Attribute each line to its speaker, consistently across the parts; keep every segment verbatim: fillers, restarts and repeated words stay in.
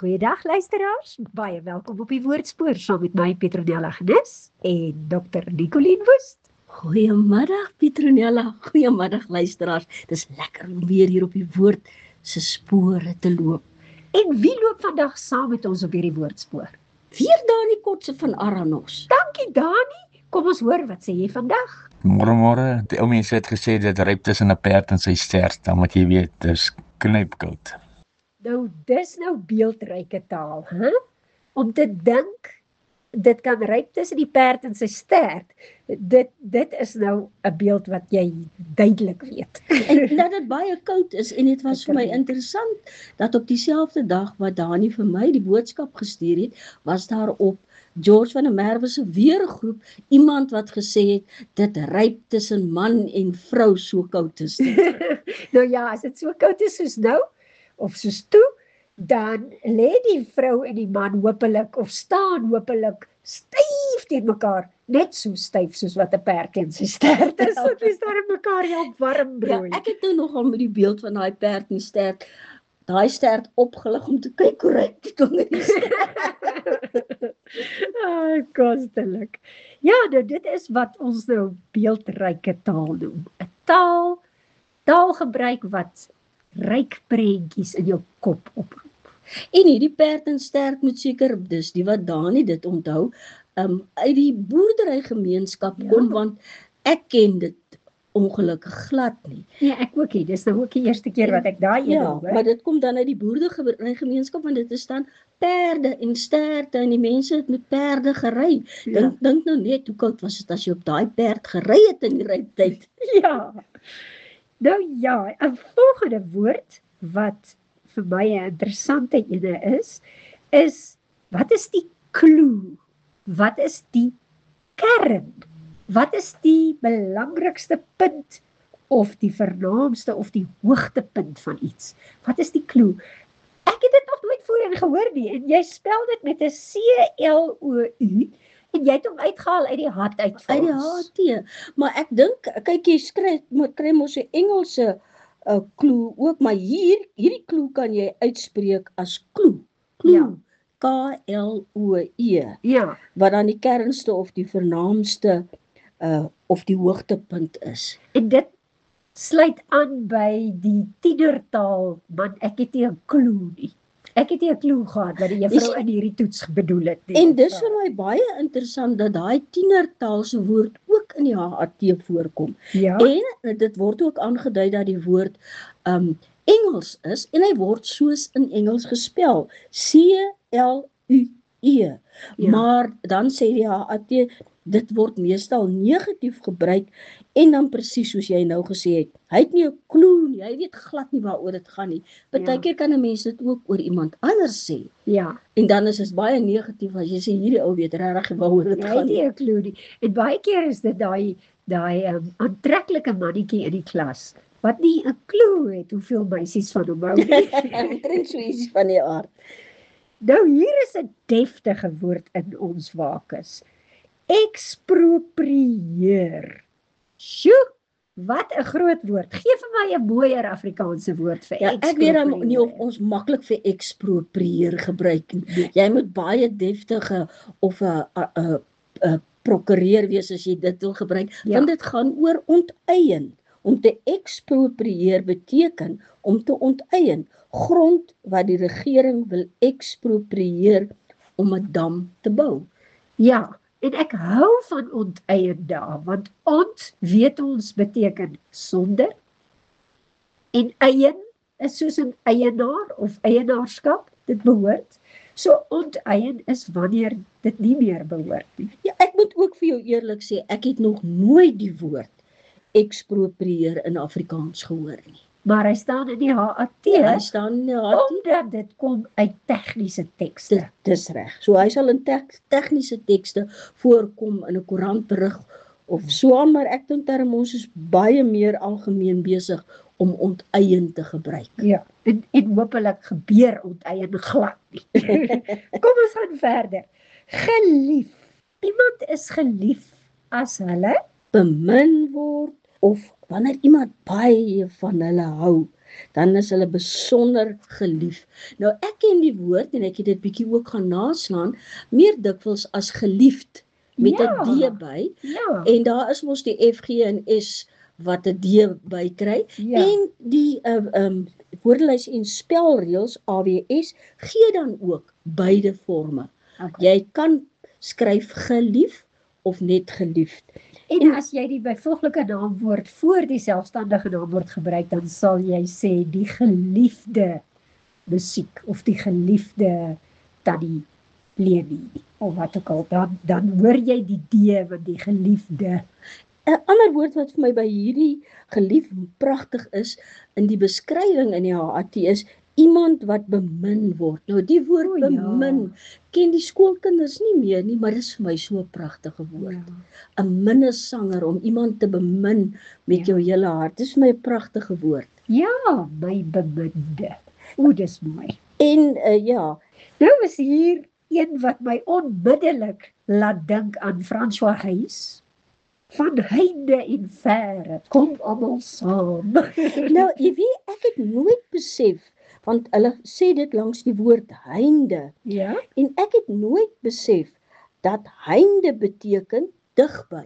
Speaker 1: Goeiedag luisteraars, baie welkom op die Woordspoor saam met my Petronella Gnis en dokter Nicolien Woest.
Speaker 2: Goeiemiddag Petronella, goeiemiddag luisteraars. Dis lekker om weer hier op die woord se spore te loop.
Speaker 1: En wie loop vandag saam met ons op hierdie Woordspoor?
Speaker 2: Weer Dani Kotse van Aranos.
Speaker 1: Dankie Dani, kom ons hoor wat sê jy vandag?
Speaker 3: Môre môre, die ou mense het gesê dit ryp tussen 'n perd en sy stert, dan moet jy weet, dis knypkoud.
Speaker 1: Nou, dis nou beeldryke taal, hè? Om te dink, dit kan ryp tussen die perd en sy stert, dit, dit is nou 'n beeld wat jy duidelik weet.
Speaker 2: En dat dit baie koud is, en dit was vir my interessant, dat op dieselfde dag wat Dani vir my die boodskap gestuur het, was daar op George van der Merwe se weergroep iemand wat gesê het, dit ryp tussen man en vrou, so koud is dit.
Speaker 1: Nou ja, as dit so koud is soos nou, of soos toe, dan lê die vrou en die man hopelik, of staan hopelik, styf teen mekaar, net so styf soos wat 'n perd teen sy stert is, dat hulle daar mekaar help warm broei.
Speaker 2: Ja, ek het nou nogal met die beeld van daai perd en die stert, daai stert opgelig om te kyk hoe ryp die ding is.
Speaker 1: Ah, kostelik. Ja, nou dit is wat ons nou beeldryke taal noem. 'n Taal, taalgebruik wat ryk prentjies in jou kop oproep.
Speaker 2: En hierdie perd en stert moet seker, dis die wat Dani dit onthou, um, uit die boerderygemeenskap
Speaker 1: Ja.
Speaker 2: kom, want ek ken dit ongelukkig glad nie.
Speaker 1: Nee, ek ook nie, dis nou ook die eerste keer wat ek daai een
Speaker 2: Ja,
Speaker 1: hoor.
Speaker 2: maar dit kom dan uit die boerderygemeenskap, want dit is dan perde en sterte, en die mense het met perde gery.
Speaker 1: Ja.
Speaker 2: Dink, dink nou net, hoe koud was dit as jy op daai perd gery het in die ryptyd?
Speaker 1: Ja, nou ja, 'n volgende woord wat vir my 'n interessante ene is, is, wat is die clue? Wat is die kern? Wat is die belangrikste punt, of die vernaamste, of die hoogtepunt van iets? Wat is die clue? Ek het dit nog nooit voorheen gehoor nie, en jy spel dit met 'n C L O U, en jy het hom uitgehaal uit die hat uit vir
Speaker 2: Uit die
Speaker 1: ons.
Speaker 2: H T, maar ek dink, kyk jy skryf, moet kry mos 'n Engelse uh, clue ook, maar hier, hierdie clue kan jy uitspreek as clue, clue,
Speaker 1: Ja.
Speaker 2: K L O E,
Speaker 1: Ja,
Speaker 2: wat dan die kernste of die vernaamste uh, of die hoogtepunt is.
Speaker 1: en dit sluit aan by die tienertaal, want ek het nie 'n clue nie. Ek het nie 'n clue gehad wat die juffrou in hierdie toets bedoel het nie.
Speaker 2: En dis vir my baie interessant dat daai tienertaalse woord ook in die H A T voorkom.
Speaker 1: Ja,
Speaker 2: En dit word ook aangedui dat die woord um, Engels is, en hy word soos in Engels gespel, C L U E.
Speaker 1: Ja.
Speaker 2: Maar dan sê die H A T, dit word meestal negatief gebruik, en dan presies soos jy nou gesê het, hy het nie 'n clue nie, hy weet glad nie waaroor dit gaan nie. Partykeer kan 'n mens dit ook oor iemand anders sê,
Speaker 1: ja,
Speaker 2: en dan is dit baie negatief as jy sê, hierdie ou weet regtig waaroor dit
Speaker 1: hy
Speaker 2: gaan
Speaker 1: het
Speaker 2: nie.
Speaker 1: nie 'n clue nie. En baie keer is dit daai daai um, aantreklike mannetjie in die klas, wat nie 'n clue het hoeveel meisies van hom hou nie.
Speaker 2: Omtrent so iets van die aard.
Speaker 1: Nou hier is 'n deftige woord in ons wakus. Exproprieer. Sjoe, wat 'n groot woord. Gee vir my 'n mooier Afrikaanse woord vir
Speaker 2: Ja, ek weet dan nie of
Speaker 1: exproprieer.
Speaker 2: ons maklik vir exproprieer gebruik nie. Jy moet baie deftige of 'n 'n 'n prokureur wees as jy dit wil gebruik,
Speaker 1: Ja.
Speaker 2: want dit gaan oor onteien. Om te exproprieer beteken om te onteien grond wat die regering wil exproprieer om 'n dam te bou.
Speaker 1: Ja, en ek hou van onteien daar, want ont, weet ons, beteken sonder, en eien is soos 'n eienaar of eienaarskap, dit behoort. So onteien is wanneer dit nie meer behoort nie.
Speaker 2: Ja, ek moet ook vir jou eerlik sê, ek het nog nooit die woord exproprieer in Afrikaans gehoor nie.
Speaker 1: Maar hy staan in die H A T,
Speaker 2: Hy staan in die H A T.
Speaker 1: omdat dit kom uit tegniese tekste.
Speaker 2: Dis, dis reg. So hy sal in tek, tegniese tekste voorkom in 'n koerantberig of so aan, maar ek dink dat ons is baie meer algemeen besig om onteien te gebruik.
Speaker 1: Ja, en, en hopelik gebeur onteien glad nie. Kom ons gaan verder. Gelief. Iemand is gelief as hulle
Speaker 2: Bemin word, of wanneer iemand baie van hulle hou. dan is hulle besonder gelief. Nou ek ken die woord en ek het dit bietjie ook gaan naslaan, meer dikwels as geliefd met 'n
Speaker 1: Ja.
Speaker 2: D by
Speaker 1: Ja.
Speaker 2: en daar is mos die F, G en S wat 'n D by kry
Speaker 1: Ja.
Speaker 2: en die uh, um, woordelys en spelreëls A W S gee dan ook beide forme.
Speaker 1: Okay.
Speaker 2: Jy kan skryf gelief of net geliefd.
Speaker 1: En as jy die byvoeglike naamwoord voor die selfstandige naamwoord gebruik, dan sal jy sê die geliefde musiek of die geliefde tannie Leni of wat ook al, dan, dan hoor jy die D van die geliefde.
Speaker 2: 'n Ander woord wat vir my by hierdie gelief pragtig is in die beskrywing in die H A T is iemand wat bemin word. Nou die woord
Speaker 1: O, ja.
Speaker 2: bemin ken die skoolkinders nie meer nie, maar dis vir my so 'n pragtige woord. 'n Minnesanger om iemand te bemin met
Speaker 1: Ja.
Speaker 2: jou hele hart. Dis vir my 'n pragtige woord.
Speaker 1: Ja, my beminde. O, dis mooi.
Speaker 2: En uh, ja,
Speaker 1: Nou is hier een wat my onmiddellik laat dink aan François Huys. Van heinde en verre, kom almal saam.
Speaker 2: nou jy weet ek het nooit besef want hulle sê dit langs die woord heinde
Speaker 1: Ja?
Speaker 2: en ek het nooit besef dat heinde beteken digby.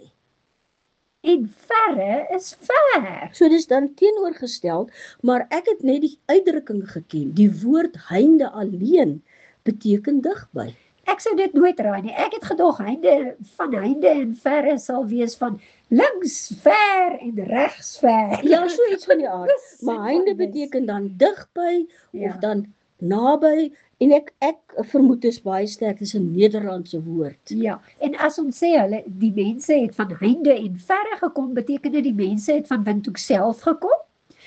Speaker 1: En verre is ver.
Speaker 2: So dis dan teenoorgestel, maar ek het net die uitdrukking geken. Die woord heinde alleen beteken digby.
Speaker 1: Ek sou dit nooit raai nie. Ek het gedog heinde van heinde en verre sal wees van links ver en regs ver.
Speaker 2: Ja, so iets van die aard. Maar heinde beteken dan digby
Speaker 1: Ja.
Speaker 2: of dan naby en ek ek vermoed is baie sterk dis 'n Nederlandse woord.
Speaker 1: Ja, en as ons sê hulle die mense het van heinde en verre gekom, beteken dit die mense het van Windhoek self gekom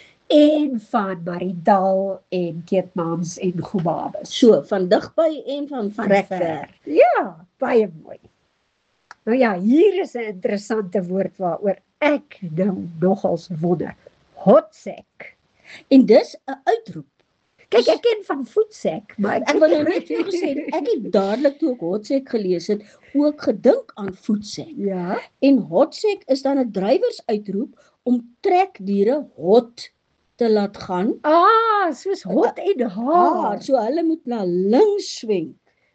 Speaker 1: en van Maridal en Keetmans en Gobabis.
Speaker 2: So van digby en van
Speaker 1: Van
Speaker 2: vrek
Speaker 1: ver.
Speaker 2: ver.
Speaker 1: Ja, baie mooi. Nou ja, hier is 'n interessante woord waaroor ek nou nogals wonder. Hotsek.
Speaker 2: En dis 'n uitroep.
Speaker 1: Kyk, ek ken van voetsek, maar ek,
Speaker 2: Ek wil nou net vir jou gesê, ek het dadelik toe ek hotsek gelees het, ook gedink aan voetsek.
Speaker 1: Ja,
Speaker 2: En hotsek is dan 'n drywersuitroep om trekdiere hot te laat gaan.
Speaker 1: ah, soos hot en
Speaker 2: Haar,
Speaker 1: haar.
Speaker 2: so hulle moet na links swenk.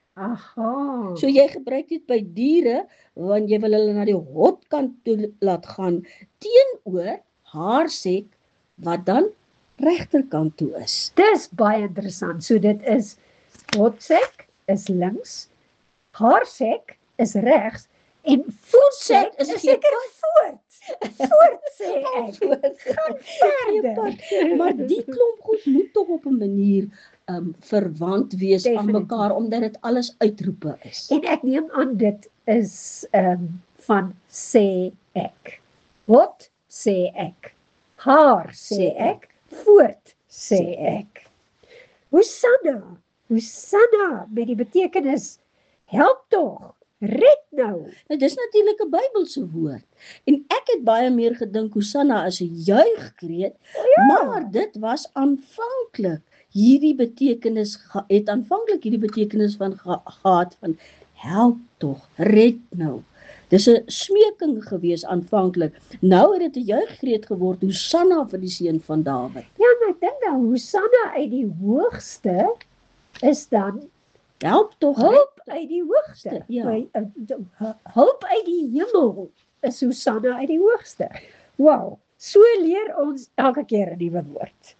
Speaker 1: Aha.
Speaker 2: So jy gebruik dit by diere want jy wil hulle na die hotkant toe laat gaan teenoor haarsek wat dan regterkant toe is.
Speaker 1: Dis baie interessant. So dit is hotsek is links, haarsek is regs en voetsek
Speaker 2: is
Speaker 1: is
Speaker 2: geen
Speaker 1: seker voort. Voort sê ek. Gaan verder.
Speaker 2: Pad. Maar die klomp goed moet tog op 'n manier um, verwant wees
Speaker 1: Definitief.
Speaker 2: aan mekaar omdat dit alles uitroepe is.
Speaker 1: En ek neem aan dit is um, van sê ek. Hot sê ek. Haar sê ek. Voort sê ek. Hosanna. Hosanna met die betekenis help tog. Red nou.
Speaker 2: Nou dis natuurlik 'n Bybelse woord. En ek het baie meer gedink Hosanna is 'n juigkreet,
Speaker 1: Ja.
Speaker 2: maar dit was aanvanklik hierdie betekenis ge- het aanvanklik hierdie betekenis van ge- gehad van help tog, red nou. Dis 'n smeking gewees aanvanklik. Nou het dit 'n juigkreet geword, Hosanna vir die seun van Dawid.
Speaker 1: Ja, maar ek dink dan Hosanna uit die hoogste is dan
Speaker 2: Help tog, red.
Speaker 1: hulp uit die hoogste.
Speaker 2: Ja.
Speaker 1: My, uh, uh, hulp uit die hemel is Hosanna uit die hoogste. Wow, so leer ons elke keer 'n nuwe woord.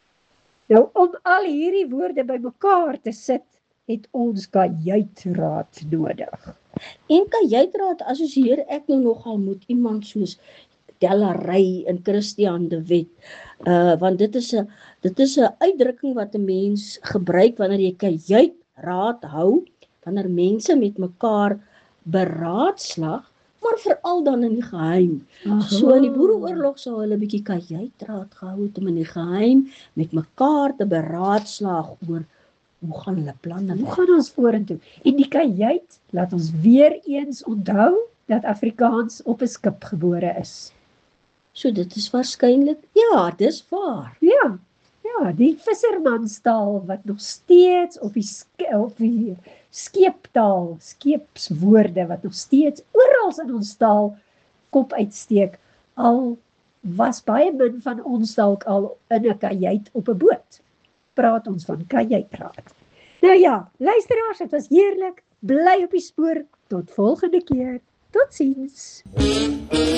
Speaker 1: Nou om al hierdie woorde bymekaar te sit, het ons kajuitraad nodig.
Speaker 2: En kajuitraad assosieer ek nou nogal met iemand soos Delary en Christian de Wet. Uh want dit is 'n dit is 'n uitdrukking wat 'n mens gebruik wanneer jy kajuitraad hou, wanneer mense met mekaar beraadslag, maar veral dan in die geheim. So in die Boereoorlog sou hulle 'n bietjie kajuitraad gehou het om in die geheim met mekaar te beraadslag oor hoe gaan hulle planne
Speaker 1: Hoe
Speaker 2: werk.
Speaker 1: gaan ons vorentoe? En die kajuit laat ons weer eens onthou dat Afrikaans op 'n skip gebore is.
Speaker 2: So dit is waarskynlik, ja, dis waar.
Speaker 1: Ja, ja, die vissermanstaal wat nog steeds op die, ske, op die skeeptaal, skeepswoorde wat nog steeds oral in ons taal kop uitsteek, al was baie min van ons dalk al in 'n kajuit op 'n boot. Praat ons van kajuitraad. Nou ja, luisteraars, dit was heerlik. Bly op die spoor. Tot volgende keer. Totsiens.